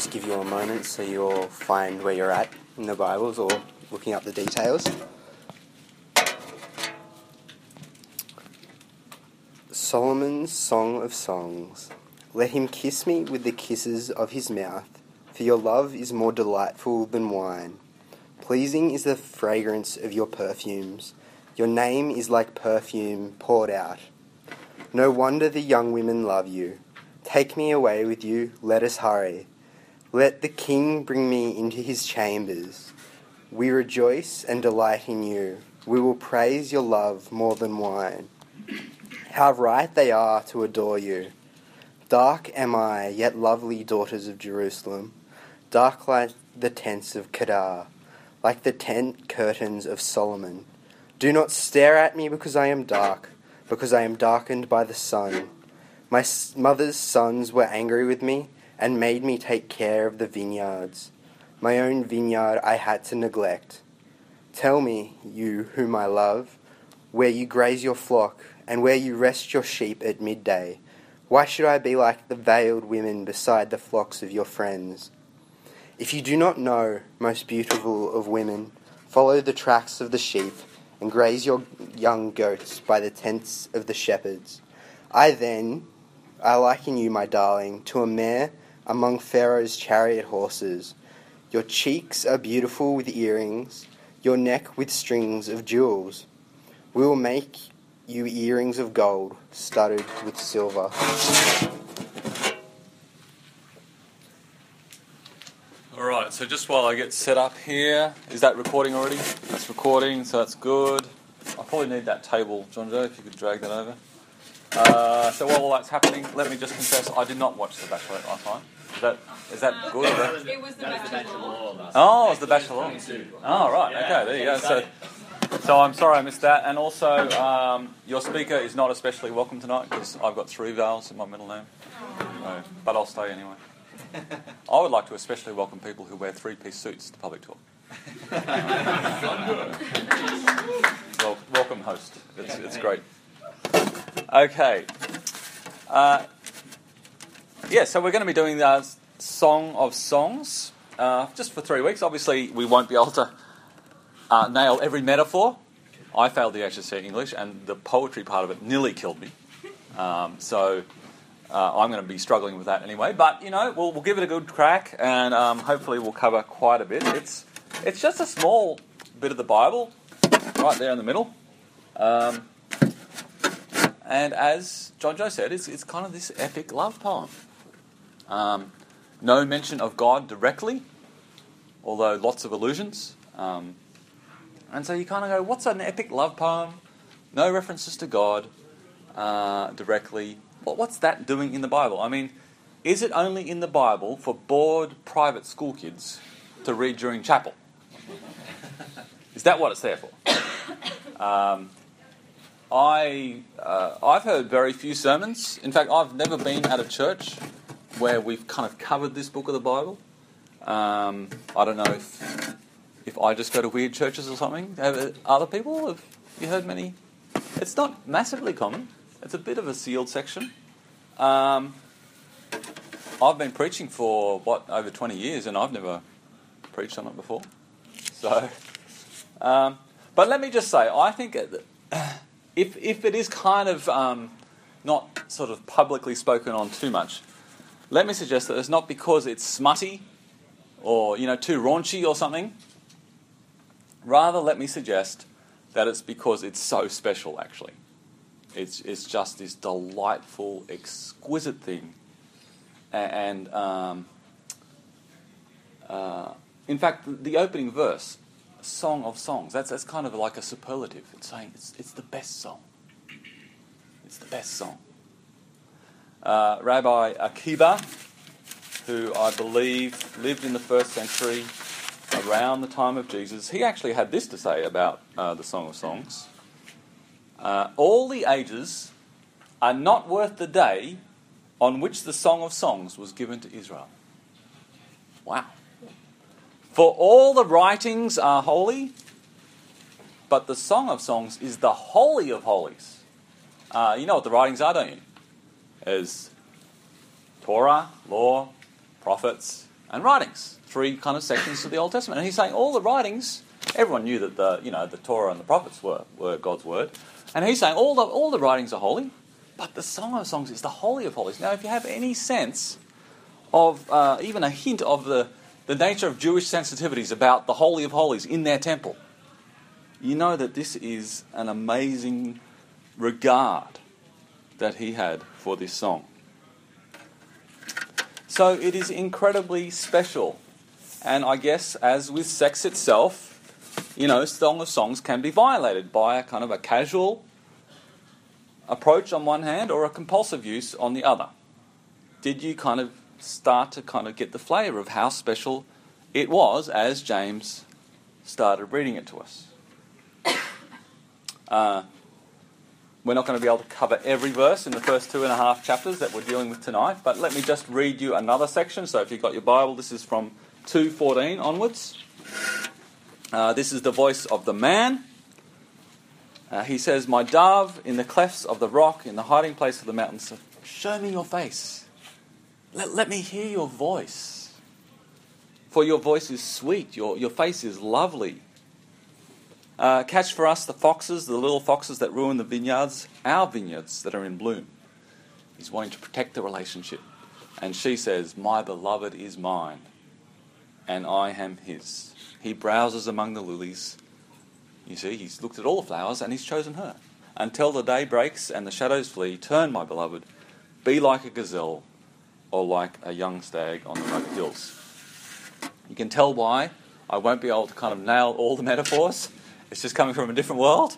just give you a moment so you'll find where you're at in the Bibles or looking up the details. Solomon's Song of Songs. Let him kiss me with the kisses of his mouth, for your love is more delightful than wine. Pleasing is the fragrance of your perfumes. Your name is like perfume poured out. No wonder the young women love you. Take me away with you, let us hurry. Let the king bring me into his chambers. We rejoice and delight in you. We will praise your love more than wine. How right they are to adore you. Dark am I, yet lovely daughters of Jerusalem. Dark like the tents of Kedar, like the tent curtains of Solomon. Do not stare at me because I am dark, because I am darkened by the sun. My mother's sons were angry with me and made me take care of the vineyards. My own vineyard I had to neglect. Tell me, you whom I love, where you graze your flock and where you rest your sheep at midday. Why should I be like the veiled women beside the flocks of your friends? If you do not know, most beautiful of women, follow the tracks of the sheep and graze your young goats by the tents of the shepherds. I liken you, my darling, to a mare among Pharaoh's chariot horses. Your cheeks are beautiful with earrings, your neck with strings of jewels. We will make you earrings of gold, studded with silver. Alright, so just while I get set up here, is that recording already? That's recording, so that's good. I probably need that table, John Joe, if you could drag that over. So while all that's happening, let me just confess, I did not watch The Bachelorette last night. Is that good? It was The Bachelor. Oh, it was The Bachelor. Oh, right, okay, there you go. So I'm sorry I missed that. And also, your speaker is not especially welcome tonight because I've got 3 vowels in my middle name. So, but I'll stay anyway. I would like to especially welcome people who wear 3-piece suits to public talk. Well, welcome, host. It's great. Okay. So we're going to be doing the Song of Songs just for 3 weeks. Obviously, we won't be able to nail every metaphor. I failed the HSC English, and the poetry part of it nearly killed me. So I'm going to be struggling with that anyway. But, we'll give it a good crack, and hopefully we'll cover quite a bit. It's just a small bit of the Bible, right there in the middle. And as John Joe said, it's kind of this epic love poem. No mention of God directly, although lots of allusions. And so you kind of go, what's an epic love poem? No references to God directly. What's that doing in the Bible? I mean, is it only in the Bible for bored private school kids to read during chapel? Is that what it's there for? I've heard very few sermons. In fact, I've never been at a church where we've kind of covered this book of the Bible. I don't know if I just go to weird churches or something. Have you heard many? It's not massively common. It's a bit of a sealed section. I've been preaching for, over 20 years, and I've never preached on it before. So, but let me just say, I think if it is kind of not sort of publicly spoken on too much, let me suggest that it's not because it's smutty or, too raunchy or something. Rather, let me suggest that it's because it's so special, actually. It's just this delightful, exquisite thing. And in fact, the opening verse, Song of Songs, that's kind of like a superlative. It's saying it's the best song. It's the best song. Rabbi Akiva, who I believe lived in the 1st century, around the time of Jesus, he actually had this to say about the Song of Songs. All the ages are not worth the day on which the Song of Songs was given to Israel. Wow. For all the writings are holy, but the Song of Songs is the holy of holies. You know what the writings are, don't you? There's Torah, law, prophets, and writings. 3 kind of sections of the Old Testament. And he's saying all the writings, everyone knew that the Torah and the prophets were God's word. And he's saying all the writings are holy, but the Song of Songs is the Holy of Holies. Now, if you have any sense of, even a hint of the nature of Jewish sensitivities about the Holy of Holies in their temple, you know that this is an amazing regard that he had for this song. So it is incredibly special. And I guess, as with sex itself, Song of Songs can be violated by a kind of a casual approach on one hand or a compulsive use on the other. Did you kind of start to kind of get the flavour of how special it was as James started reading it to us? We're not going to be able to cover every verse in the first 2.5 chapters that we're dealing with tonight, but let me just read you another section. So if you've got your Bible, this is from 2:14 onwards. This is the voice of the man. He says, "My dove, in the clefts of the rock, in the hiding place of the mountains, show me your face. Let me hear your voice. For your voice is sweet, your face is lovely. Catch for us the foxes, the little foxes that ruin the vineyards, our vineyards that are in bloom." He's wanting to protect the relationship. And she says, "My beloved is mine, and I am his. He browses among the lilies." You see, he's looked at all the flowers and he's chosen her. "Until the day breaks and the shadows flee, turn, my beloved, be like a gazelle or like a young stag on the rugged hills." You can tell why I won't be able to kind of nail all the metaphors. It's just coming from a different world.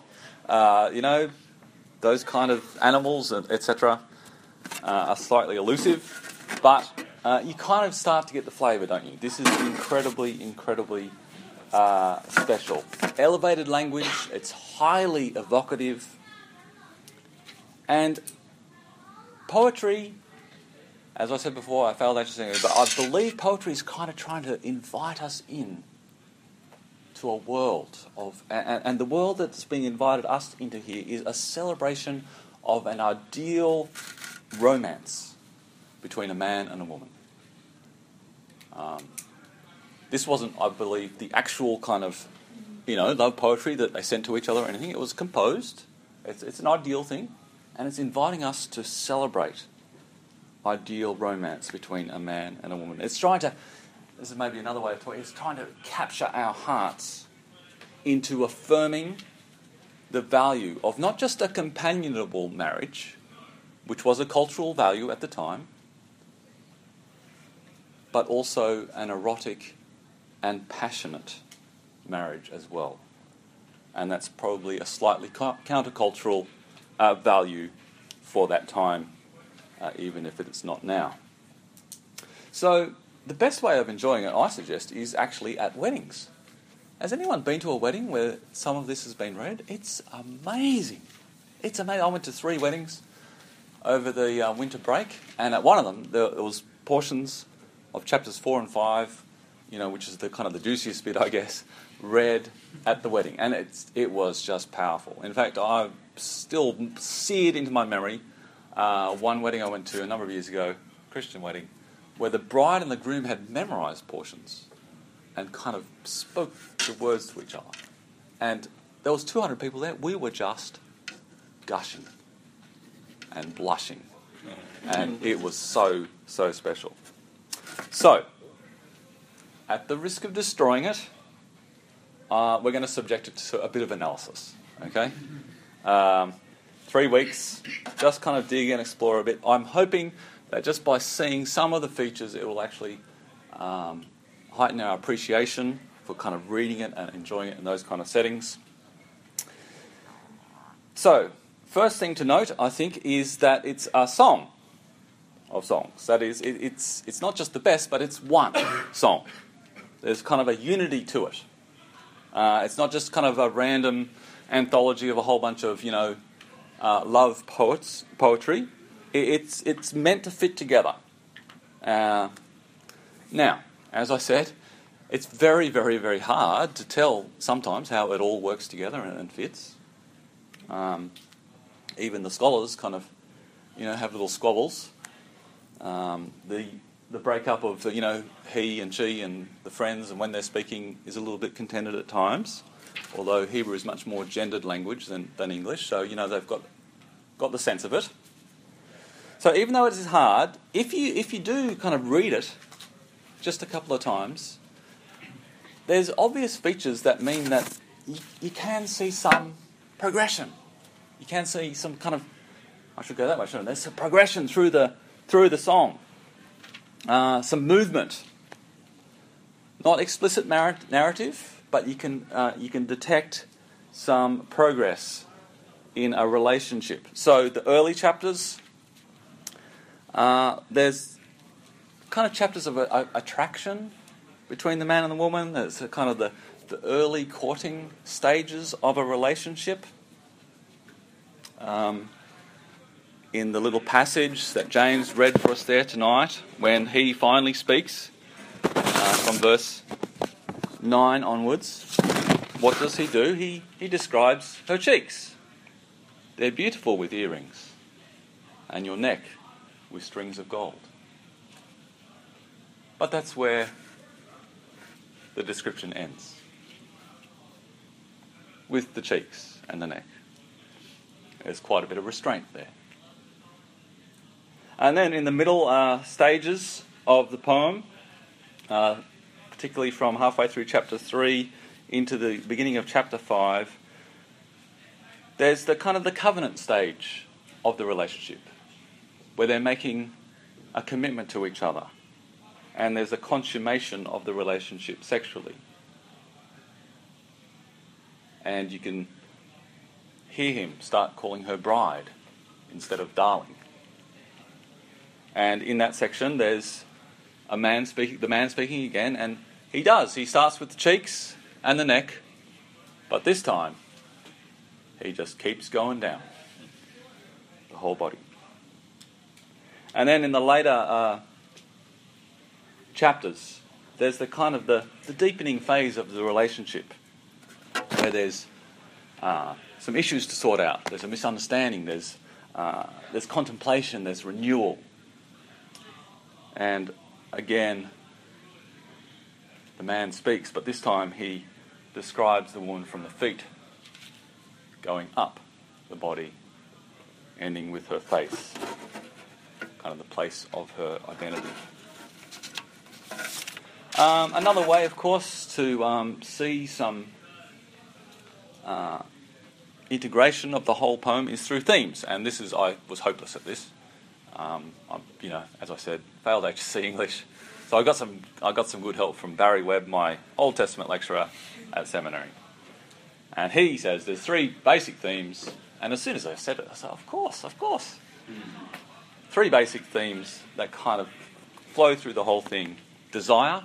Those kind of animals, etc., are slightly elusive. But you kind of start to get the flavour, don't you? This is incredibly, incredibly special. Elevated language, it's highly evocative. And poetry, as I said before, I failed actually saying it, but I believe poetry is kind of trying to invite us in to a world of, and the world that's being invited us into here is a celebration of an ideal romance between a man and a woman. This wasn't, I believe, the actual kind of, love poetry that they sent to each other or anything. It was composed. It's an ideal thing, and it's inviting us to celebrate ideal romance between a man and a woman. It's trying to, this is maybe another way of talking, it's trying to capture our hearts into affirming the value of not just a companionable marriage, which was a cultural value at the time, but also an erotic and passionate marriage as well. And that's probably a slightly countercultural value for that time, even if it's not now. So the best way of enjoying it, I suggest, is actually at weddings. Has anyone been to a wedding where some of this has been read? It's amazing. It's amazing. I went to 3 weddings over the winter break, and at one of them there was portions of chapters 4 and 5, which is the kind of the juiciest bit, I guess, read at the wedding, and it was just powerful. In fact, I still seared into my memory one wedding I went to a number of years ago, Christian wedding, where the bride and the groom had memorised portions and kind of spoke the words to each other. And there was 200 people there. We were just gushing and blushing. And it was so, so special. So, at the risk of destroying it, we're going to subject it to a bit of analysis. Okay? 3 weeks, just kind of dig and explore a bit. I'm hoping that just by seeing some of the features, it will actually heighten our appreciation for kind of reading it and enjoying it in those kind of settings. So, first thing to note, I think, is that it's a song of songs. That is, it's not just the best, but it's one song. There's kind of a unity to it. It's not just kind of a random anthology of a whole bunch of, love poetry. It's meant to fit together. Now, as I said, it's very, very, very hard to tell sometimes how it all works together and fits. Even the scholars kind of, have little squabbles. The the breakup of he and she and the friends, and when they're speaking is a little bit contended at times. Although Hebrew is much more gendered language than English, so they've got the sense of it. So even though it is hard, if you do kind of read it just a couple of times, there's obvious features that mean that you can see some progression. You can see some kind of, I should go that way, shouldn't I? There's some progression through the song. Some movement. Not explicit narrative, but you can detect some progress in a relationship. So the early chapters, there's kind of chapters of attraction between the man and the woman. There's kind of the early courting stages of a relationship. In the little passage that James read for us there tonight, when he finally speaks, from verse 9 onwards, what does he do? He describes her cheeks. They're beautiful with earrings, and your neck with strings of gold. But that's where the description ends, with the cheeks and the neck. There's quite a bit of restraint there. And then in the middle stages of the poem, particularly from halfway through chapter 3 into the beginning of chapter 5, there's the kind of the covenant stage of the relationship, where they're making a commitment to each other, and there's a consummation of the relationship sexually. And you can hear him start calling her bride instead of darling. And in that section, there's the man speaking again, and he starts with the cheeks and the neck, but this time he just keeps going down the whole body. And then in the later chapters, there's the kind of the deepening phase of the relationship, where there's some issues to sort out. There's a misunderstanding. There's contemplation. There's renewal. And again, the man speaks, but this time he describes the woman from the feet going up the body, ending with her face, kind of the place of her identity. Another way, of course, to see some integration of the whole poem is through themes, and I was hopeless at this. As I said, failed HSC English, so I got some good help from Barry Webb, my Old Testament lecturer at seminary, and he says there's 3 basic themes. And as soon as I said it, I said, of course. 3 basic themes that kind of flow through the whole thing: desire,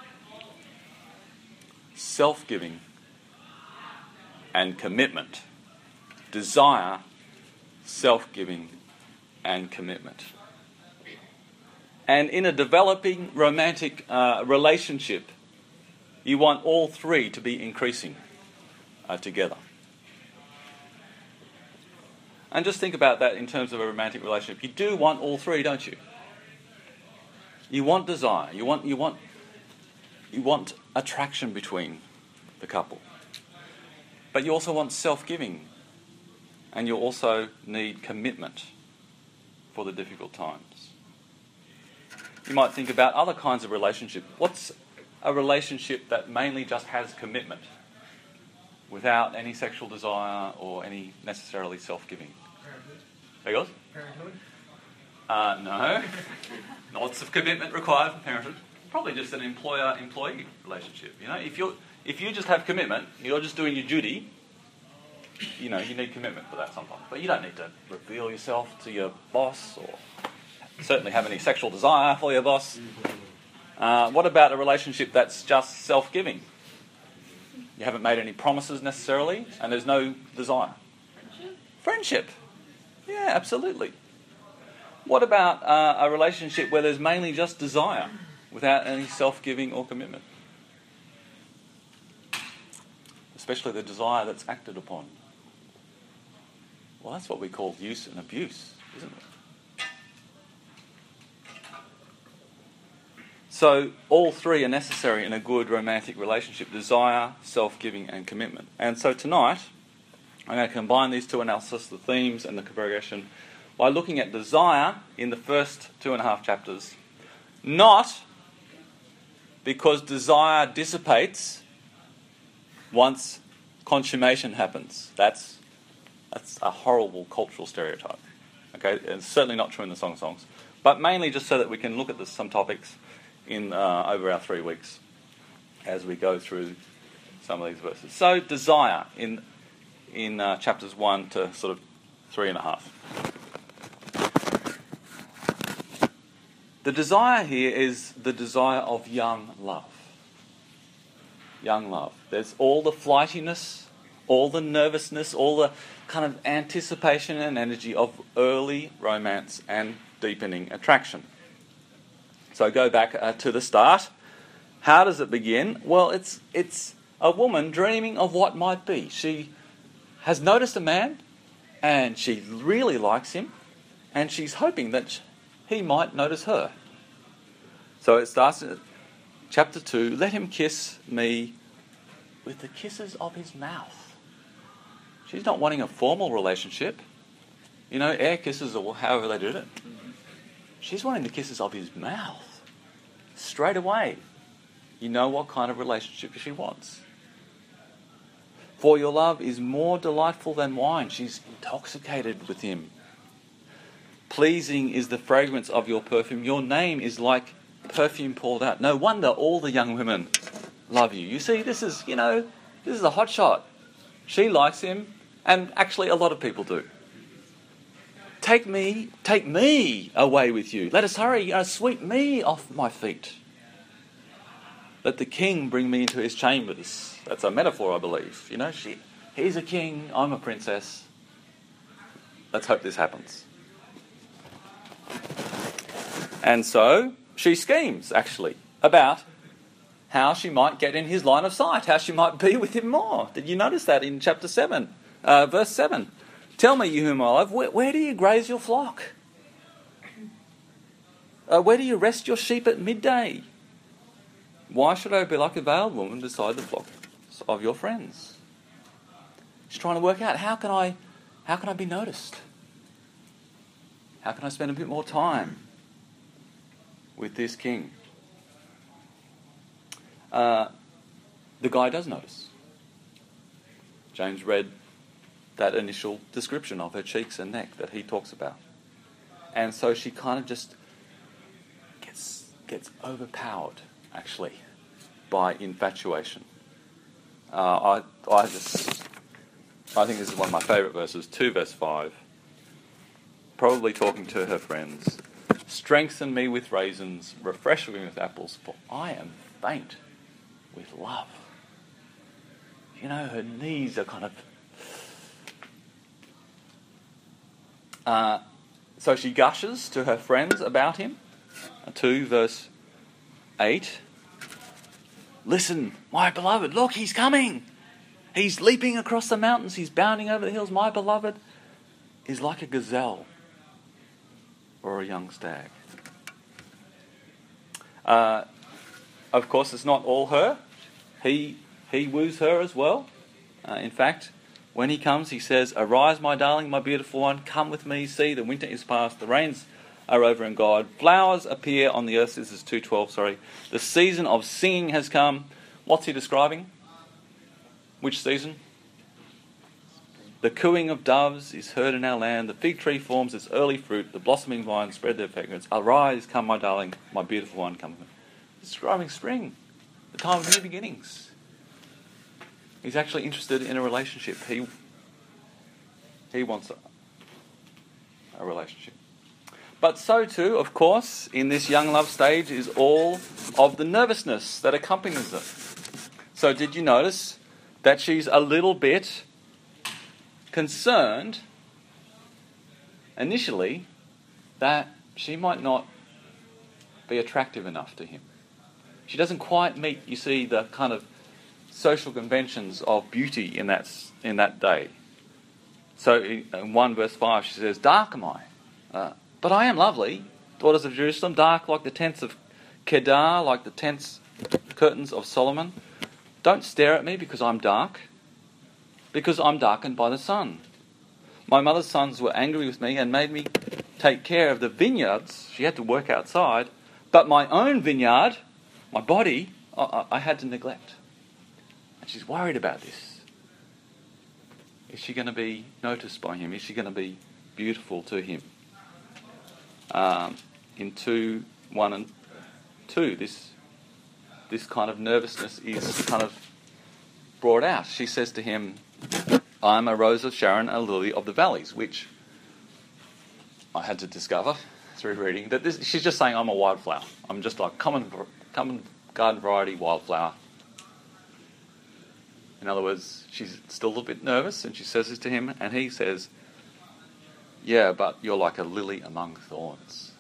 self-giving, and commitment. Desire, self-giving, and commitment. And in a developing romantic relationship, you want all 3 to be increasing together. And just think about that in terms of a romantic relationship. You do want all 3, don't you? You want desire. You want attraction between the couple. But you also want self-giving. And you also need commitment for the difficult times. You might think about other kinds of relationship. What's a relationship that mainly just has commitment without any sexual desire or any necessarily self-giving? Parenthood. Parenthood? No. Lots of commitment required for parenthood. Probably just an employer-employee relationship. If you just have commitment, you're just doing your duty. You need commitment for that sometimes. But you don't need to reveal yourself to your boss or certainly have any sexual desire for your boss. What about a relationship that's just self-giving? You haven't made any promises necessarily, and there's no desire. Friendship. Yeah, absolutely. What about a relationship where there's mainly just desire without any self-giving or commitment? Especially the desire that's acted upon. Well, that's what we call use and abuse, isn't it? So all three are necessary in a good romantic relationship: desire, self-giving, and commitment. And so tonight, I'm going to combine these two analyses, the themes and the progression, by looking at desire in the first 2.5 chapters. Not because desire dissipates once consummation happens. That's a horrible cultural stereotype. Okay, it's certainly not true in the Song of Songs. But mainly just so that we can look at some topics in over our 3 weeks as we go through some of these verses. So desire in chapters 1 to sort of 3.5. The desire here is the desire of young love. Young love. There's all the flightiness, all the nervousness, all the kind of anticipation and energy of early romance and deepening attraction. So go back to the start. How does it begin? Well, it's a woman dreaming of what might be. She has noticed a man, and she really likes him, and she's hoping that he might notice her. So it starts in chapter 2, let him kiss me with the kisses of his mouth. She's not wanting a formal relationship. You know, air kisses or however they did it. She's wanting the kisses of his mouth. Straight away. You know what kind of relationship she wants. For your love is more delightful than wine. She's intoxicated with him. Pleasing is the fragrance of your perfume. Your name is like perfume poured out. No wonder all the young women love you. You see, this is a hot shot. She likes him, and actually a lot of people do. Take me away with you. Let us hurry, sweep me off my feet. Let the king bring me into his chambers. That's a metaphor, I believe. He's a king, I'm a princess. Let's hope this happens. And so she schemes, actually, about how she might get in his line of sight, how she might be with him more. Did you notice that in chapter 7, verse 7? Tell me, you whom I love, where do you graze your flock? Where do you rest your sheep at midday? Why should I be like a veiled woman beside the flock of your friends? She's trying to work out, how can I be noticed? How can I spend a bit more time with this king? The guy does notice. James read that initial description of her cheeks and neck that he talks about. And so she kind of just gets overpowered, actually, by infatuation. I think this is one of my favourite verses, 2 verse 5. Probably talking to her friends. Strengthen me with raisins, refresh me with apples, for I am faint with love. Her knees are kind of... So she gushes to her friends about him. 2 verse 8. Listen, my beloved, look, he's coming. He's leaping across the mountains. He's bounding over the hills. My beloved is like a gazelle or a young stag. Of course, it's not all her. He woos her as well. In fact, when he comes, he says, arise, my darling, my beautiful one, come with me, see, the winter is past, the rains are over in God, flowers appear on the earth, this is 2:12, the season of singing has come. What's he describing? Which season? The cooing of doves is heard in our land, the fig tree forms its early fruit, the blossoming vines spread their fragrance. Arise, come, my darling, my beautiful one, come with me. He's describing spring, the time of new beginnings. He's actually interested in a relationship. He wants a relationship. But so too, of course, in this young love stage is all of the nervousness that accompanies it. So did you notice that she's a little bit concerned initially that she might not be attractive enough to him? She doesn't quite meet, you see, the kind of social conventions of beauty in that day. So in 1 verse 5 she says, dark am I, but I am lovely, daughters of Jerusalem, dark like the tents of Kedar, like the tents, curtains of Solomon. Don't stare at me because I'm dark, because I'm darkened by the sun. My mother's sons were angry with me and made me take care of the vineyards. She had to work outside. But my own vineyard, my body, I had to neglect. And she's worried about this. Is she going to be noticed by him? Is she going to be beautiful to him? In 2:1 and 2, this kind of nervousness is kind of brought out. She says to him, I am a rose of Sharon, a lily of the valleys, which I had to discover through reading. That she's just saying I'm a wildflower. I'm just like common garden variety wildflower. In other words, she's still a little bit nervous, and she says this to him, and he says, yeah, but you're like a lily among thorns.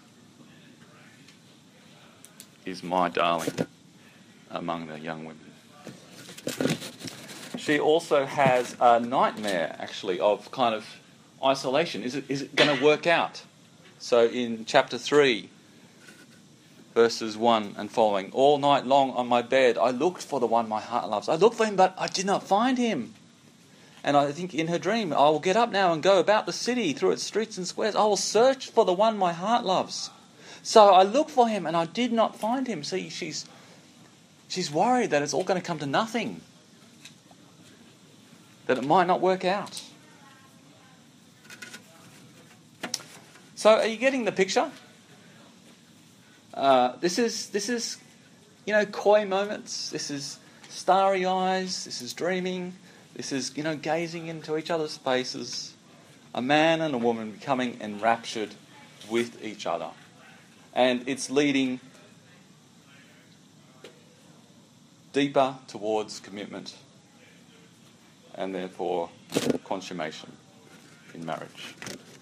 Is my darling among the young women. She also has a nightmare, actually, of kind of isolation. Is it going to work out? So in chapter 3, verses 1 and following, all night long on my bed, I looked for the one my heart loves. I looked for him, but I did not find him. And I think in her dream, I will get up now and go about the city through its streets and squares. I will search for the one my heart loves. So I looked for him and I did not find him. See, she's worried that it's all going to come to nothing. That it might not work out. So are you getting the picture? This is coy moments. This is starry eyes. This is dreaming. This is, gazing into each other's faces. A man and a woman becoming enraptured with each other. And it's leading deeper towards commitment and therefore consummation in marriage.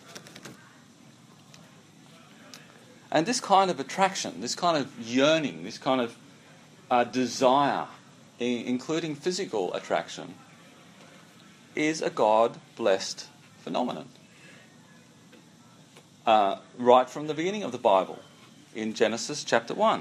And this kind of attraction, this kind of yearning, this kind of desire, including physical attraction, is a God-blessed phenomenon. Right from the beginning of the Bible, in Genesis chapter 1.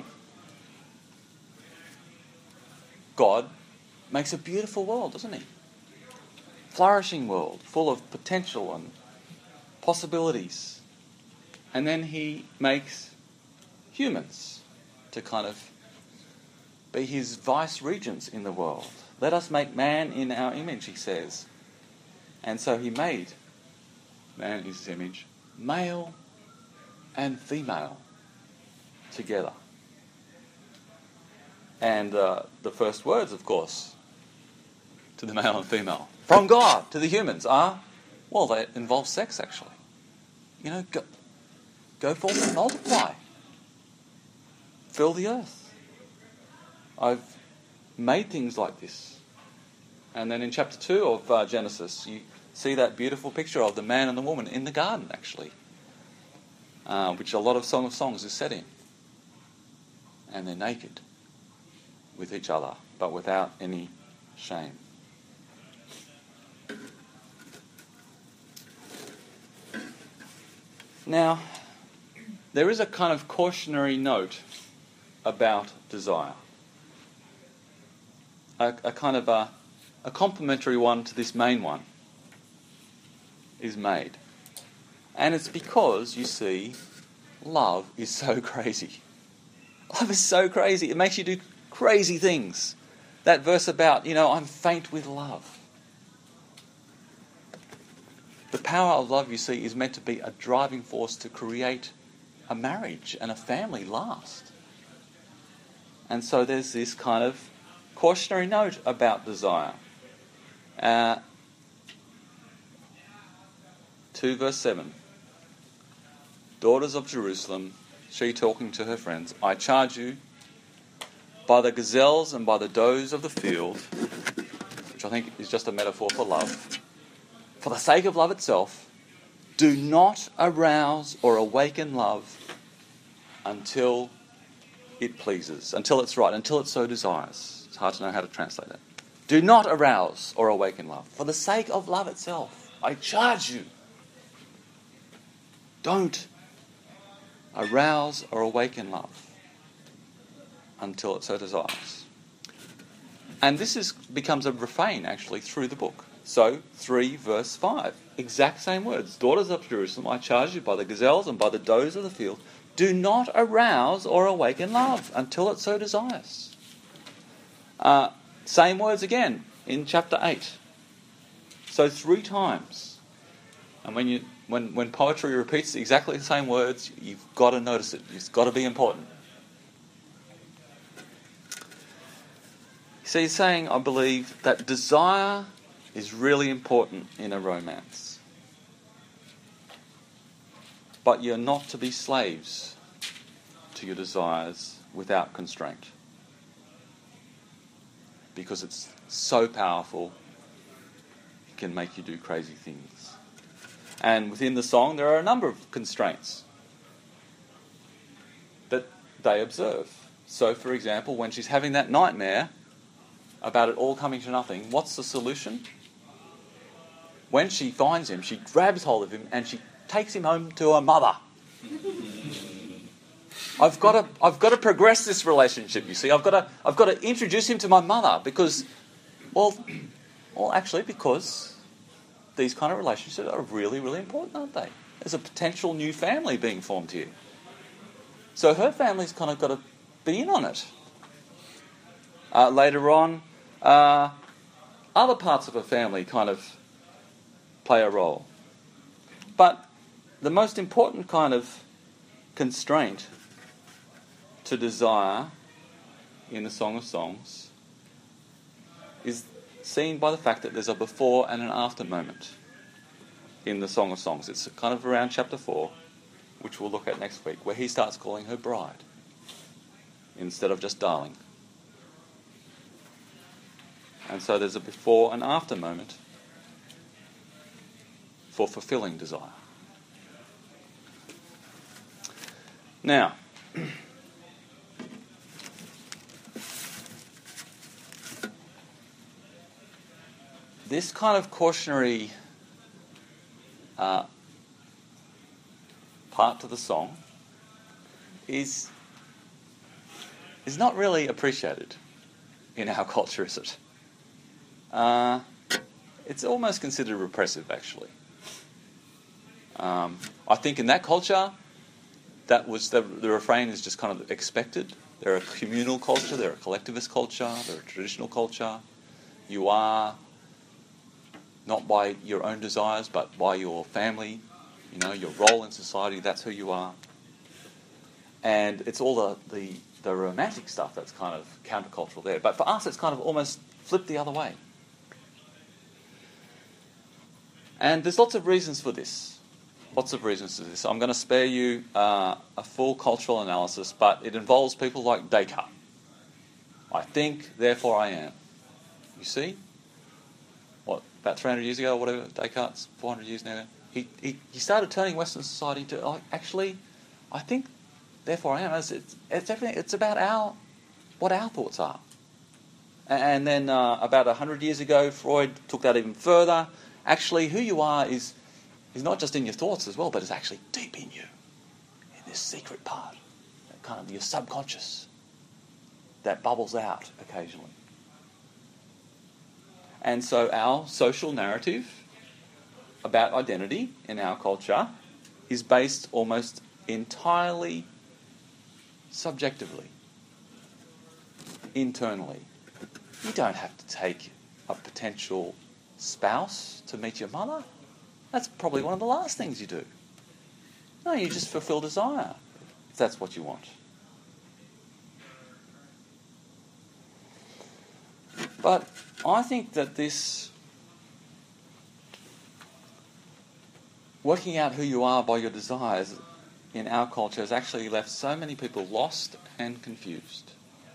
God makes a beautiful world, doesn't he? Flourishing world, full of potential and possibilities. And then he makes humans to kind of be his vice regents in the world. Let us make man in our image, he says. And so he made man in his image, male and female together. And the first words, of course, to the male and female, from God to the humans are, well, they involve sex, actually. Go forth and multiply. Fill the earth. I've made things like this. And then in chapter 2 of Genesis, you see that beautiful picture of the man and the woman in the garden, actually, which a lot of Song of Songs is set in. And they're naked with each other, but without any shame. Now, there is a kind of cautionary note about desire. A kind of a complementary one to this main one is made. And it's because, you see, love is so crazy. Love is so crazy. It makes you do crazy things. That verse about, I'm faint with love. The power of love, you see, is meant to be a driving force to create a marriage and a family last. And so there's this kind of cautionary note about desire. 2 verse 7. Daughters of Jerusalem, she talking to her friends, I charge you by the gazelles and by the does of the field, which I think is just a metaphor for love, for the sake of love itself, do not arouse or awaken love until it pleases, until it's right, until it so desires. It's hard to know how to translate that. Do not arouse or awaken love. For the sake of love itself, I charge you. Don't arouse or awaken love. until it so desires. And this becomes a refrain, actually, through the book. So, 3 verse 5, exact same words. Daughters of Jerusalem, I charge you by the gazelles and by the does of the field, do not arouse or awaken love until it so desires. Same words again in chapter 8. So 3 times. And when poetry repeats exactly the same words, you've got to notice it. It's got to be important. So he's saying, I believe, that desire is really important in a romance. But you're not to be slaves to your desires without constraint. Because it's so powerful, it can make you do crazy things. And within the song, there are a number of constraints that they observe. So, for example, when she's having that nightmare about it all coming to nothing, what's the solution? When she finds him, she grabs hold of him and she takes him home to her mother. I've got to progress this relationship, you see. I've got to introduce him to my mother because because these kind of relationships are really, really important, aren't they? There's a potential new family being formed here. So her family's kind of got to be in on it. Later on, other parts of her family kind of play a role. But the most important kind of constraint to desire in the Song of Songs is seen by the fact that there's a before and an after moment in the Song of Songs. It's kind of around chapter 4, which we'll look at next week, where he starts calling her bride instead of just darling. And so there's a before and after moment for fulfilling desire. Now, this kind of cautionary part to the song is not really appreciated in our culture, is it? It's almost considered repressive, actually. I think in that culture, that was the refrain is just kind of expected. They're a communal culture, they're a collectivist culture, they're a traditional culture. You are not by your own desires, but by your family, your role in society, that's who you are. And it's all the romantic stuff that's kind of countercultural there. But for us, it's kind of almost flipped the other way. And there's lots of reasons for this. I'm going to spare you a full cultural analysis, but it involves people like Descartes. I think, therefore I am. You see? About 300 years ago, or whatever, Descartes, 400 years now, he started turning Western society to, actually, I think, therefore I am. It's everything. It's about what our thoughts are. And then about 100 years ago, Freud took that even further. Actually, who you are is not just in your thoughts as well, but it's actually deep in you, in this secret part, kind of your subconscious, that bubbles out occasionally. And so our social narrative about identity in our culture is based almost entirely subjectively, internally. You don't have to take a potential spouse to meet your mother. That's probably one of the last things you do. No, you just fulfill desire, if that's what you want. But I think that this working out who you are by your desires in our culture has actually left so many people lost and confused.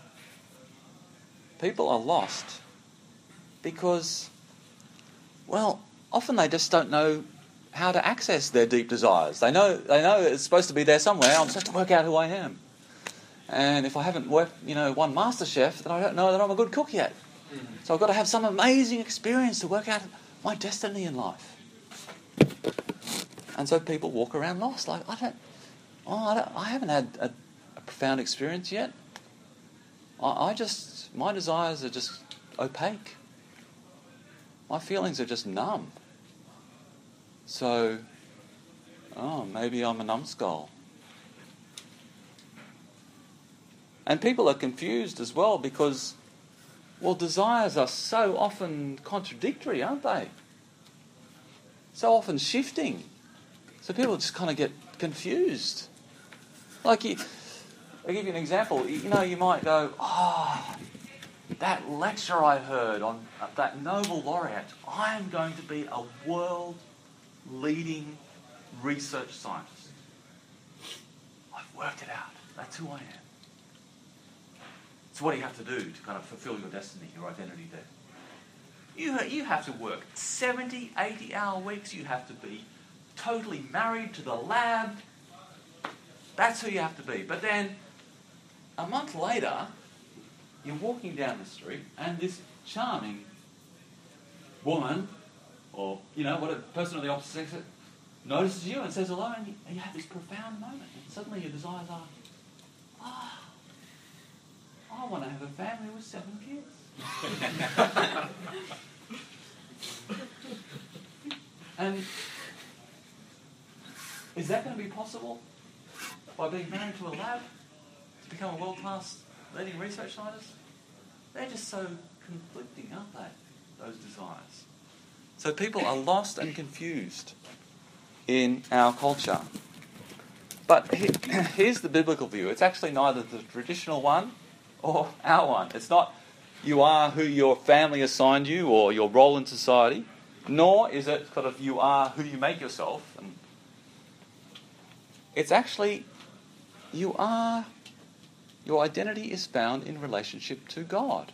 People are lost because, often they just don't know how to access their deep desires. They know it's supposed to be there somewhere. I'm supposed to work out who I am. And if I haven't won MasterChef, then I don't know that I'm a good cook yet. So I've got to have some amazing experience to work out my destiny in life. And so people walk around lost, like, I haven't had a profound experience yet. my desires are just opaque. My feelings are just numb. So, maybe I'm a numbskull. And people are confused as well because, well, desires are so often contradictory, aren't they? So often shifting. So people just kind of get confused. Like, I'll give you an example. You might go, that lecture I heard on that Nobel laureate, I am going to be a world-leading research scientist. I've worked it out. That's who I am. So what do you have to do to kind of fulfill your destiny, your identity there? You have to work 70, 80-hour weeks. You have to be totally married to the lab. That's who you have to be. But then, a month later, you're walking down the street and this charming woman, or, what a person of the opposite sex notices you and says hello, and you have this profound moment. And suddenly your desires are, I want to have a family with 7 kids. And is that going to be possible by being married to a lab to become a world-class leading research scientist? They're just so conflicting, aren't they, those desires? So people are lost and confused in our culture. But here's the biblical view. It's actually neither the traditional one or our one. It's not you are who your family assigned you or your role in society, nor is it sort of you are who you make yourself. And it's actually your identity is found in relationship to God.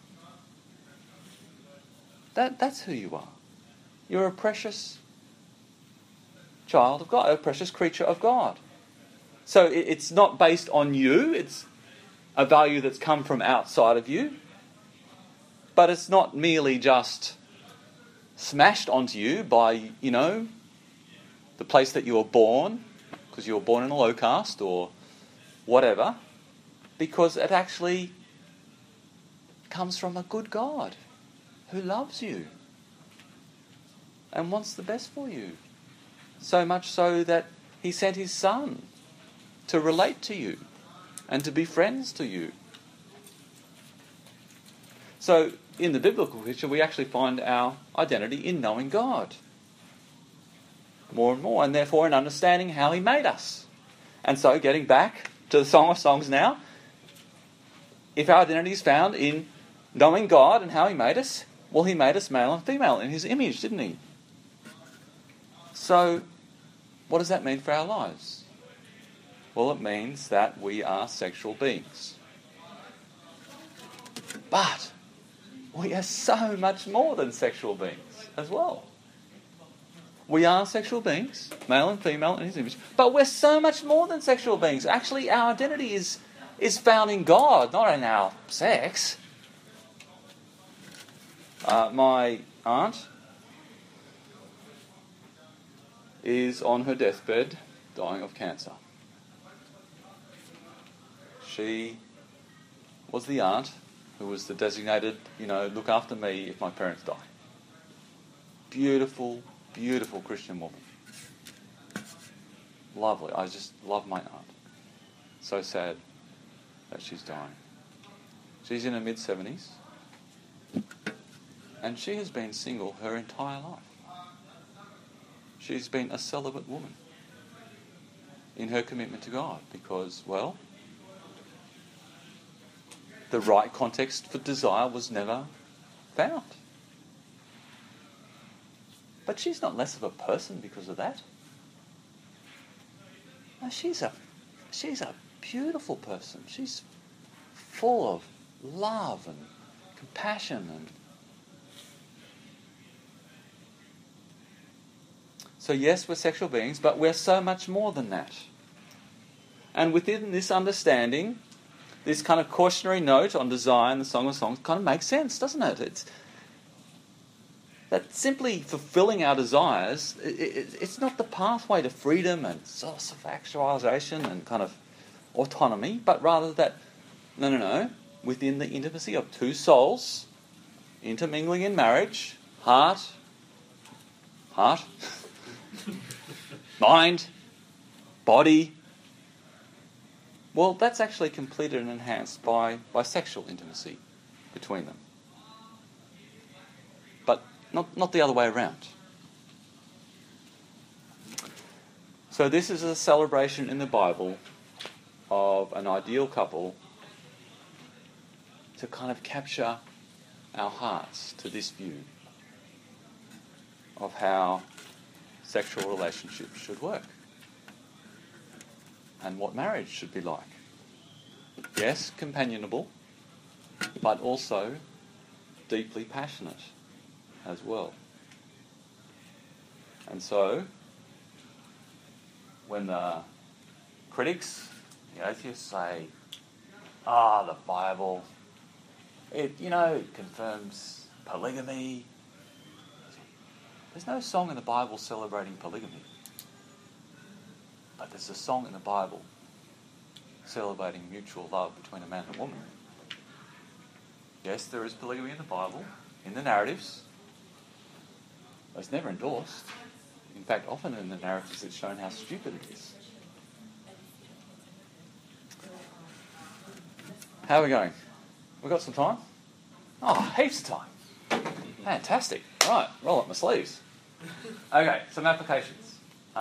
That's who you are. You're a precious child of God, a precious creature of God. So it's not based on you, it's a value that's come from outside of you, but it's not merely just smashed onto you by, the place that you were born, because you were born in a low caste or whatever, because it actually comes from a good God who loves you and wants the best for you. So much so that he sent his son to relate to you and to be friends to you. So in the biblical picture, we actually find our identity in knowing God more and more, and therefore in understanding how he made us. And so getting back to the Song of Songs now, if our identity is found in knowing God and how he made us, well, he made us male and female in his image, didn't he? So what does that mean for our lives? Well, it means that we are sexual beings. But we are so much more than sexual beings as well. We are sexual beings, male and female in his image, but we're so much more than sexual beings. Actually, our identity is found in God, not in our sex. My aunt is on her deathbed, dying of cancer. She was the aunt who was the designated, look after me if my parents die. Beautiful, beautiful Christian woman. Lovely. I just love my aunt. So sad that she's dying. She's in her mid-70s. And she has been single her entire life. She's been a celibate woman in her commitment to God because, well, the right context for desire was never found. But she's not less of a person because of that. No, she's a beautiful person. She's full of love and compassion and so yes, we're sexual beings, but we're so much more than that. And within this understanding, this kind of cautionary note on desire in the Song of Songs kind of makes sense, doesn't it? It's that simply fulfilling our desires, it's not the pathway to freedom and self-actualization and kind of autonomy, but rather that, no, within the intimacy of two souls, intermingling in marriage, heart, mind, body, well, that's actually completed and enhanced by sexual intimacy between them. But not the other way around. So this is a celebration in the Bible of an ideal couple to kind of capture our hearts to this view of how sexual relationships should work and what marriage should be like. Yes, companionable, but also deeply passionate as well. And so, when the critics, the atheists say, the Bible, it confirms polygamy. There's no song in the Bible celebrating polygamy. But there's a song in the Bible celebrating mutual love between a man and a woman. Yes, there is polygamy in the Bible, in the narratives. But it's never endorsed. In fact, often in the narratives it's shown how stupid it is. How are we going? We've got some time? Oh, heaps of time. Fantastic. Right, roll up my sleeves. Okay, some applications.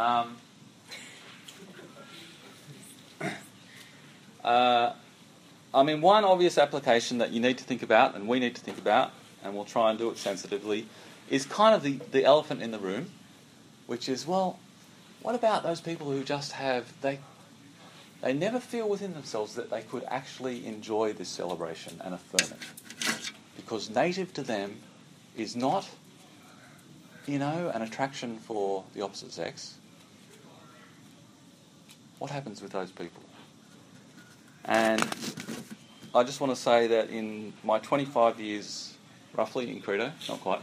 One obvious application that you need to think about, and we need to think about, and we'll try and do it sensitively, is kind of the elephant in the room, which is, well, what about those people who just have, they never feel within themselves that they could actually enjoy this celebration and affirm it? Because native to them is not, an attraction for the opposite sex. What happens with those people? And I just want to say that in my 25 years, roughly, in Credo, not quite,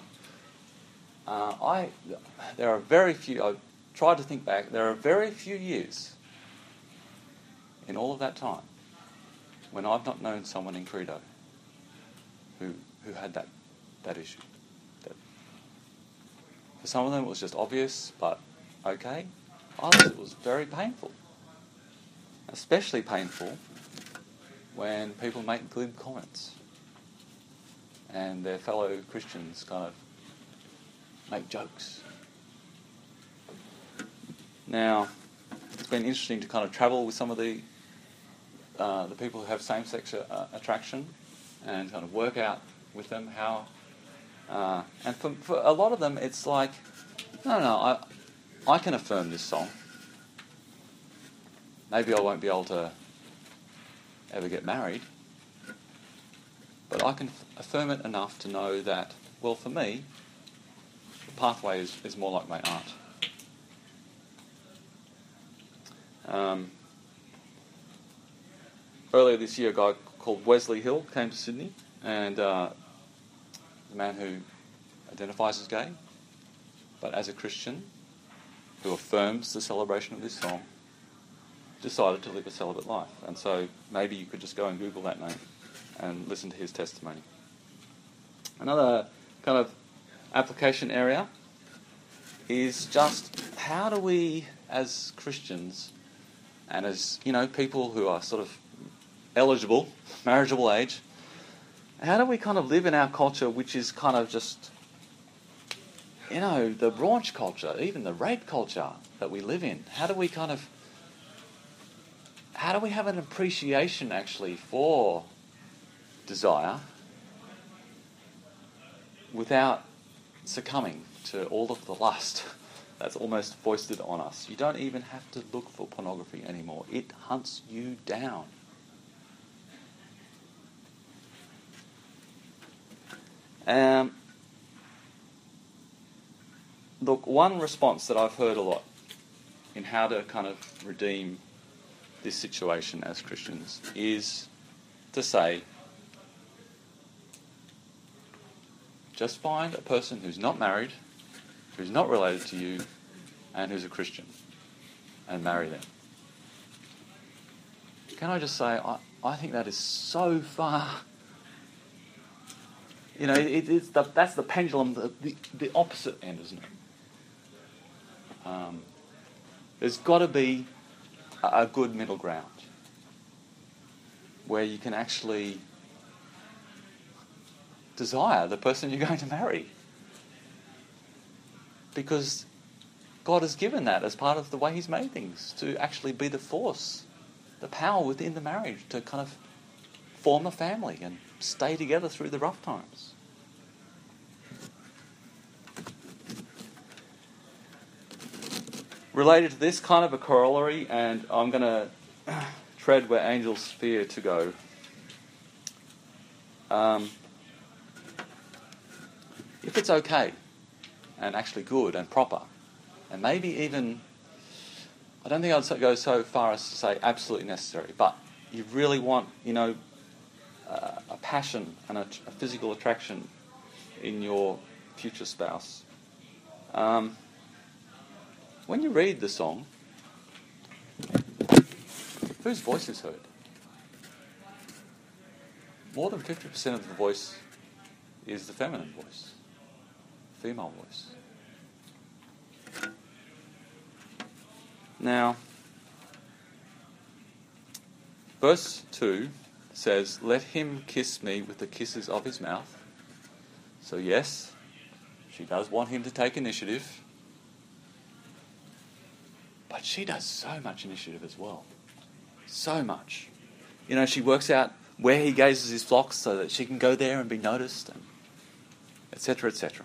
there are very few, I've tried to think back, there are very few years in all of that time when I've not known someone in Credo who had that issue. For some of them it was just obvious, but okay. Others it was very painful. Especially painful when people make glib comments and their fellow Christians kind of make jokes. Now, it's been interesting to kind of travel with some of the people who have same-sex attraction and kind of work out with them how... and for a lot of them, it's like, no, I can affirm this song. Maybe I won't be able to ever get married, but I can affirm it enough to know that, well, for me, the pathway is more like my aunt. Earlier this year, a guy called Wesley Hill came to Sydney, and the man who identifies as gay, but as a Christian, who affirms the celebration of this song, decided to live a celibate life. And so maybe you could just go and Google that name and listen to his testimony. Another kind of application area is just how do we, as Christians, and as, people who are sort of eligible, marriageable age, how do we kind of live in our culture which is kind of just, the raunch culture, even the rape culture that we live in? How do we have an appreciation actually for desire without succumbing to all of the lust that's almost foisted on us? You don't even have to look for pornography anymore. It hunts you down. Look, one response that I've heard a lot in how to kind of redeem this situation as Christians is to say, just find a person who's not married, who's not related to you, and who's a Christian, and marry them. Can I just say, I think that is so far that's the pendulum, the opposite end, isn't it? There's got to be a good middle ground where you can actually desire the person you're going to marry. Because God has given that as part of the way He's made things, to actually be the force, the power within the marriage to kind of form a family and stay together through the rough times. Related to this, kind of a corollary, and I'm going to tread where angels fear to go. If it's okay and actually good and proper, and maybe even, I don't think I'd go so far as to say absolutely necessary, but you really want, a passion and a physical attraction in your future spouse. When you read the song, whose voice is heard? More than 50% of the voice is the feminine voice, female voice. Now, verse 2 says, "Let him kiss me with the kisses of his mouth." So yes, she does want him to take initiative. But she does so much initiative as well. So much. She works out where he gazes his flocks so that she can go there and be noticed, and etc., etc.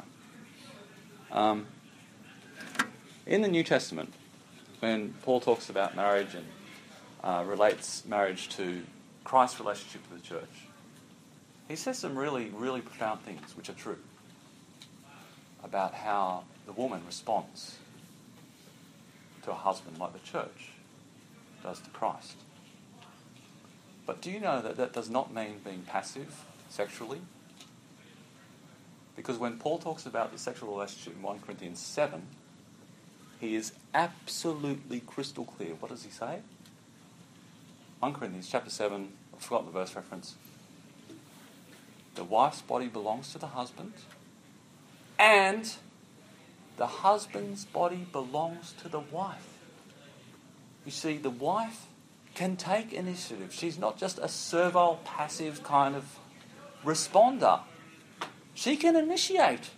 In the New Testament, when Paul talks about marriage and relates marriage to Christ's relationship with the church, he says some really, really profound things which are true about how the woman responds to a husband like the church does to Christ. But do you know that that does not mean being passive sexually? Because when Paul talks about the sexual relationship in 1 Corinthians 7, he is absolutely crystal clear. What does he say? 1 Corinthians chapter 7, I've forgotten the verse reference. The wife's body belongs to the husband, and the husband's body belongs to the wife. You see, the wife can take initiative. She's not just a servile, passive kind of responder. She can initiate.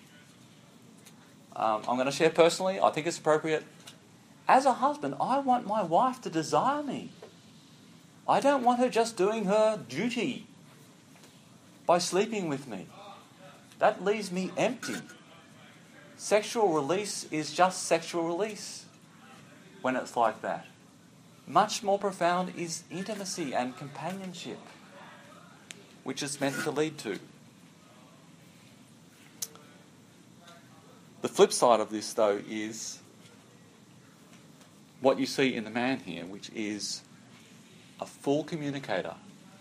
I'm going to share personally, I think it's appropriate. As a husband, I want my wife to desire me. I don't want her just doing her duty by sleeping with me. That leaves me empty. Sexual release is just sexual release when it's like that. Much more profound is intimacy and companionship, which it's meant to lead to. The flip side of this, though, is what you see in the man here, which is a full communicator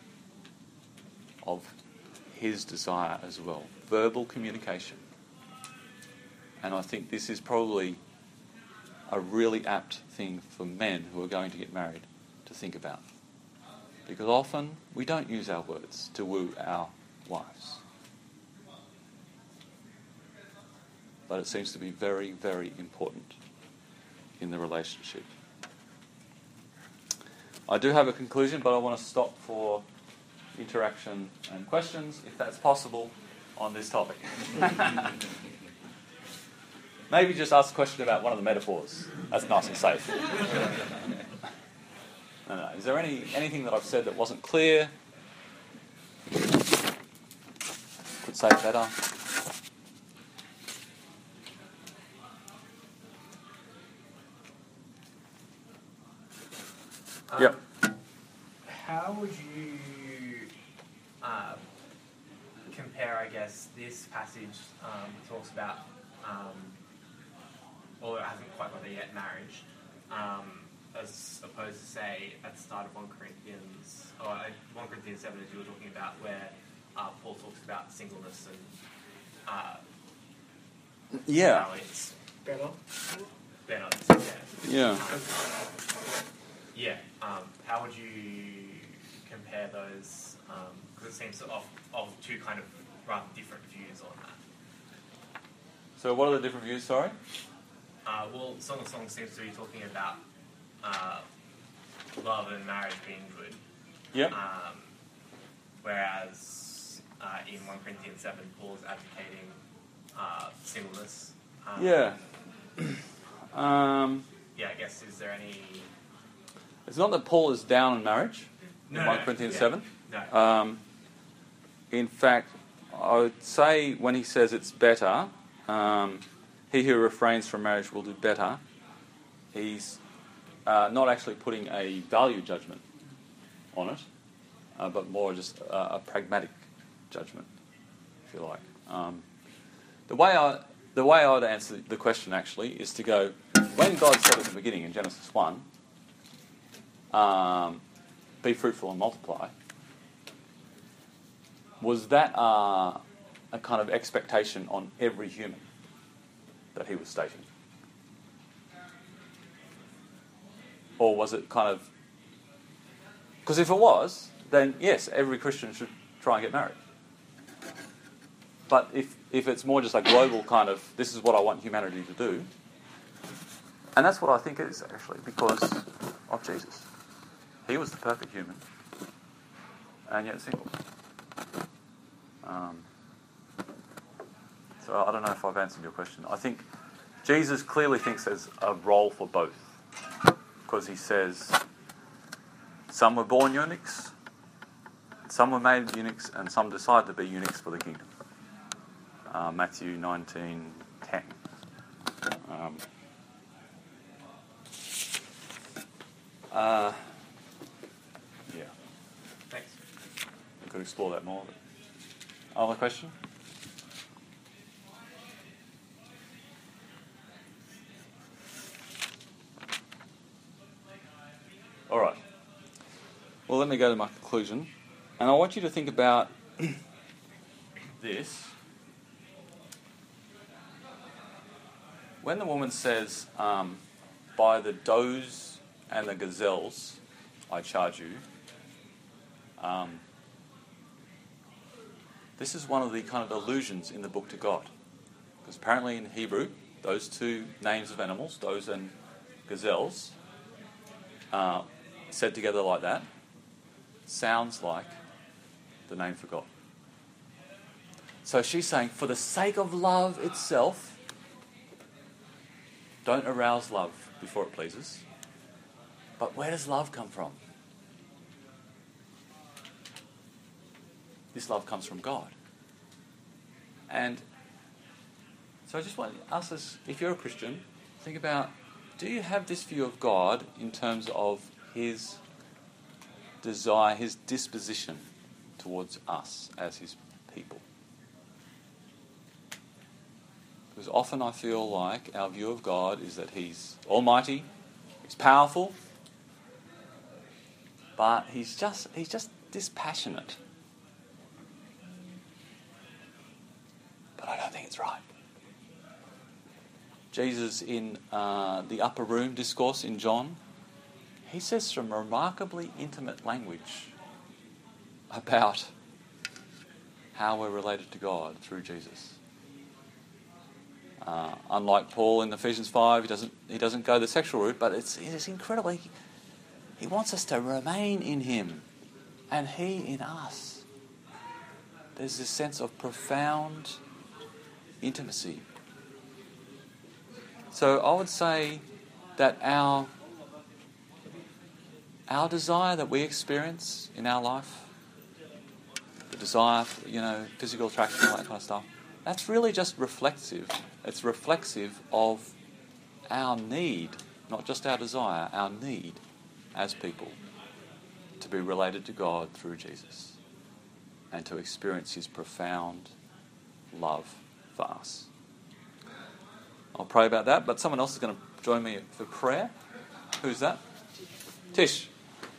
of his desire as well. Verbal communication. And I think this is probably a really apt thing for men who are going to get married to think about. Because often we don't use our words to woo our wives. But it seems to be very, very important in the relationship. I do have a conclusion, but I want to stop for interaction and questions, if that's possible, on this topic. Maybe just ask a question about one of the metaphors. That's nice and safe. No. Is there anything that I've said that wasn't clear? Could say it better? Yep. How would you compare, I guess, this passage talks about, or it hasn't quite got there yet, marriage, as opposed to, say, at the start of 1 Corinthians, or 1 Corinthians 7, as you were talking about, where Paul talks about singleness and yeah. It's better. Yeah. Yeah. How would you compare those? Because it seems of two kind of rather different views on that. So what are the different views, sorry? Well, Song of Songs seems to be talking about love and marriage being good. Yep. Whereas in 1 Corinthians 7, Paul's advocating singleness. Yeah. Yeah, I guess, is there any... It's not that Paul is down on marriage in 1 Corinthians 7. No. In fact, I would say when he says it's better, he who refrains from marriage will do better, he's not actually putting a value judgment on it, but more just a pragmatic judgment, if you like. The way I would answer the question actually is to go, when God said at the beginning in Genesis 1, be fruitful and multiply, was that a kind of expectation on every human that he was stating? Or was it kind of... Because if it was, then yes, every Christian should try and get married. But if it's more just a global kind of, this is what I want humanity to do, and that's what I think it is actually, because of Jesus. He was the perfect human, and yet single. So I don't know if I've answered your question. I think Jesus clearly thinks there's a role for both, because he says some were born eunuchs, some were made eunuchs, and some decide to be eunuchs for the kingdom. Matthew 19:10. Yeah. Thanks. We could explore that more. But... Other question? All right. Well, let me go to my conclusion. And I want you to think about this. When the woman says, by the does and the gazelles, I charge you, this is one of the kind of allusions in the book to God. Because apparently in Hebrew, those two names of animals, does and gazelles, said together like that, sounds like the name for God. So she's saying, for the sake of love itself, don't arouse love before it pleases. But where does love come from? This love comes from God. And so I just want us, as if you're a Christian, think about, do you have this view of God in terms of his desire, his disposition towards us as his people? Because often I feel like our view of God is that he's almighty, he's powerful, but he's just dispassionate. But I don't think it's right. Jesus in the upper room discourse in John, he says some remarkably intimate language about how we're related to God through Jesus. Unlike Paul in Ephesians 5, he doesn't go the sexual route, but it's incredible. He wants us to remain in him and he in us. There's this sense of profound intimacy. So I would say that our desire that we experience in our life, the desire for, physical attraction, all that kind of stuff, that's really just reflexive. It's reflexive of our need, not just our desire, our need as people to be related to God through Jesus and to experience his profound love for us. I'll pray about that, but someone else is going to join me for prayer. Who's that? Tish.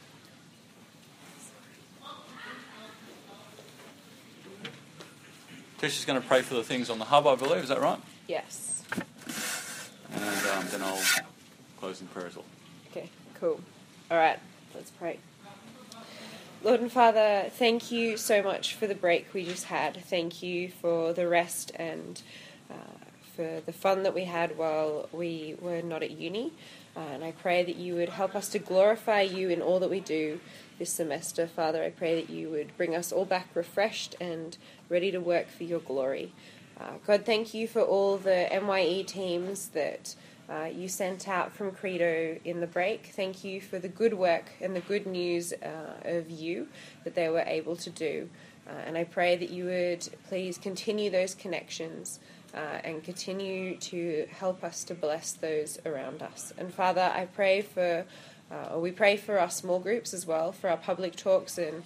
Tish is going to pray for the things on the hub, I believe. Is that right? Yes. And then I'll close in prayer as well. Okay, cool. All right, let's pray. Lord and Father, thank you so much for the break we just had. Thank you for the rest and for the fun that we had while we were not at uni. And I pray that you would help us to glorify you in all that we do this semester. Father, I pray that you would bring us all back refreshed and ready to work for your glory. God, thank you for all the MYE teams that you sent out from Credo in the break. Thank you for the good work and the good news of you that they were able to do. And I pray that you would please continue those connections and continue to help us to bless those around us. And Father, I pray for, we pray for our small groups as well, for our public talks, and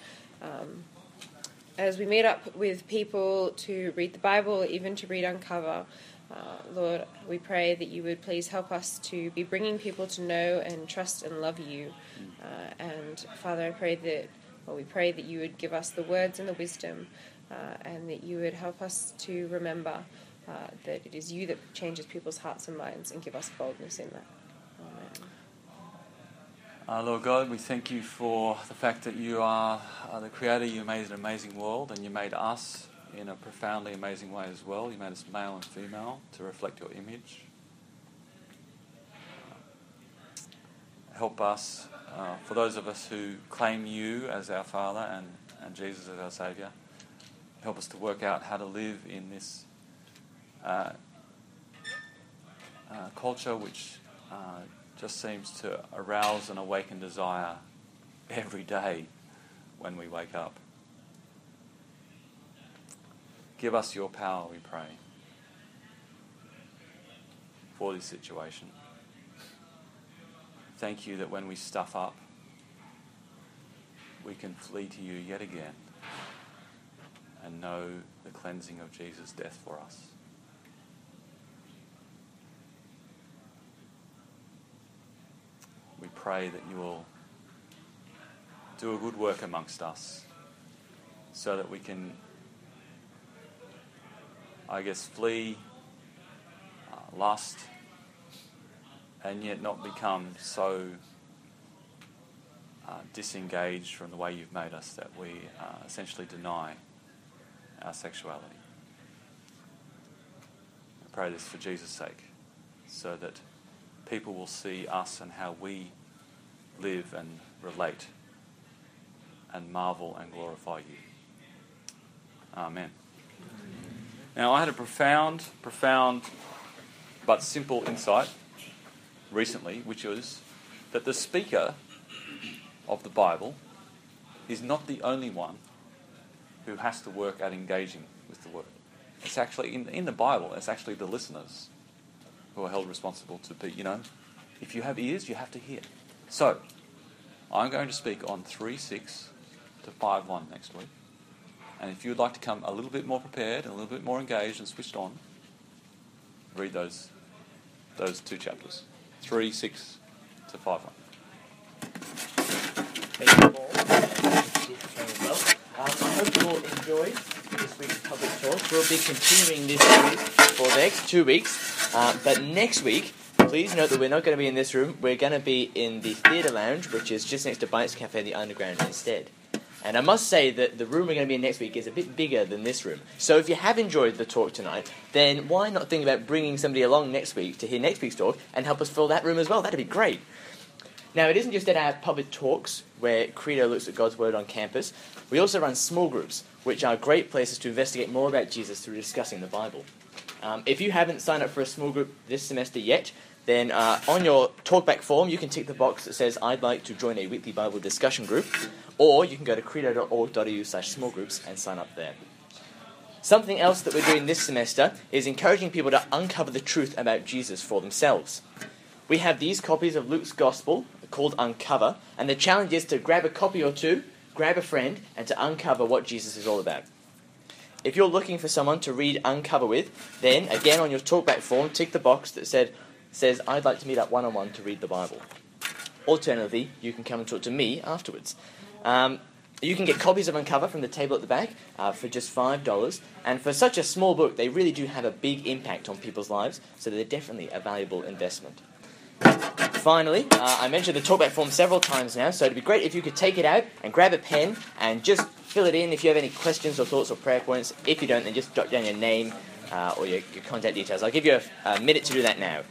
as we meet up with people to read the Bible, even to read Uncover, Lord, we pray that you would please help us to be bringing people to know and trust and love you. And Father, we pray that you would give us the words and the wisdom, and that you would help us to remember that it is you that changes people's hearts and minds, and give us boldness in that. Amen. Lord God, we thank you for the fact that you are the Creator. You made an amazing world, and you made us in a profoundly amazing way as well. You made us male and female to reflect your image. Help us, for those of us who claim you as our Father and Jesus as our Saviour, help us to work out how to live in this culture which just seems to arouse and awaken desire every day when we wake up. Give us your power, we pray, for this situation. Thank you that when we stuff up, we can flee to you yet again and know the cleansing of Jesus' death for us. We pray that you will do a good work amongst us so that we can, flee lust and yet not become so disengaged from the way you've made us that we essentially deny our sexuality. I pray this for Jesus' sake, so that people will see us and how we live and relate and marvel and glorify you. Amen. Now, I had a profound but simple insight recently, which was that the speaker of the Bible is not the only one who has to work at engaging with the Word. It's actually, in the Bible, it's actually the listeners who are held responsible to be, if you have ears, you have to hear. So, I'm going to speak on 3:6 to 5:1 next week. And if you would like to come a little bit more prepared and a little bit more engaged and switched on, read those two chapters. 3:6 to 5:1. Thank you all. I hope you all enjoyed this week's public talk. We'll be continuing this series for the next 2 weeks. But next week, please note that we're not going to be in this room. We're going to be in the theatre lounge, which is just next to Bites Cafe, the Underground, instead. And I must say that the room we're going to be in next week is a bit bigger than this room. So if you have enjoyed the talk tonight, then why not think about bringing somebody along next week to hear next week's talk and help us fill that room as well? That'd be great. Now, it isn't just at our public talks where Credo looks at God's Word on campus. We also run small groups, which are great places to investigate more about Jesus through discussing the Bible. If you haven't signed up for a small group this semester yet, then on your talkback form, you can tick the box that says, I'd like to join a weekly Bible discussion group, or you can go to credo.org.au/smallgroups and sign up there. Something else that we're doing this semester is encouraging people to uncover the truth about Jesus for themselves. We have these copies of Luke's Gospel called Uncover, and the challenge is to grab a copy or two, grab a friend, and to uncover what Jesus is all about. If you're looking for someone to read Uncover with, then, again, on your talkback form, tick the box that says, I'd like to meet up one-on-one to read the Bible. Alternatively, you can come and talk to me afterwards. You can get copies of Uncover from the table at the back for just $5. And for such a small book, they really do have a big impact on people's lives, so they're definitely a valuable investment. finally, I mentioned the talkback form several times now, so it'd be great if you could take it out and grab a pen and just fill it in if you have any questions or thoughts or prayer points. If you don't, then just jot down your name or your contact details. I'll give you a minute to do that now.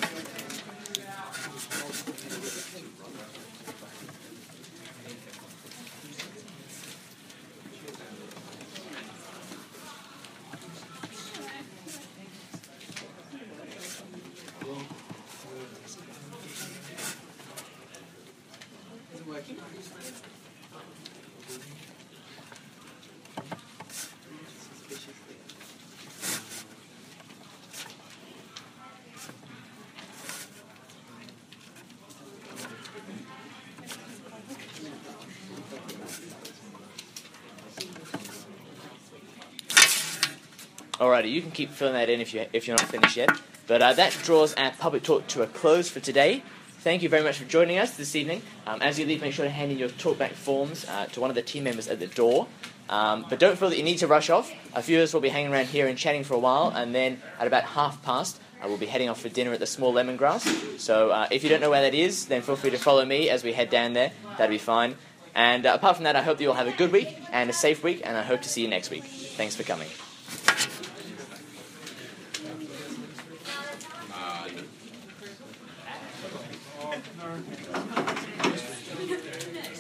Alrighty, you can keep filling that in if you're not finished yet. But that draws our public talk to a close for today. Thank you very much for joining us this evening. As you leave, make sure to hand in your talkback forms to one of the team members at the door. But don't feel that you need to rush off. A few of us will be hanging around here and chatting for a while, and then at about past, we'll be heading off for dinner at the Small Lemongrass. So if you don't know where that is, then feel free to follow me as we head down there. That'll be fine. And apart from that, I hope that you all have a good week and a safe week, and I hope to see you next week. Thanks for coming.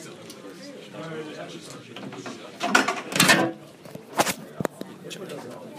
Sure.